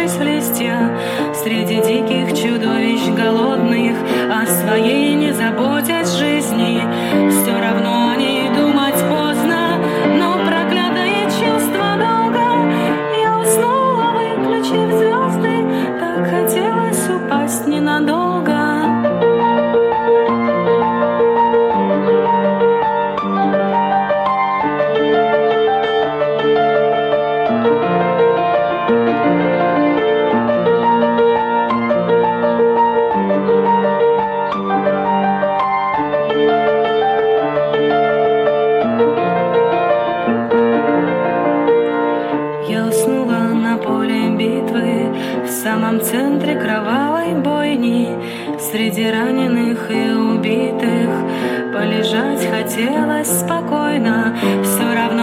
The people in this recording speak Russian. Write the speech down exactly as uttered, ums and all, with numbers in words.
вцепившись в листья, среди диких чудовищ голодных, о своей не заботясь жизни. Все равно о ней думать поздно, но проклятое чувство долга. Я уснула, выключив звезды, так хотелось упасть ненадолго. Я уснула на поле битвы, в самом центре кровавой бойни. Среди раненых и убитых полежать хотелось спокойно. Все равно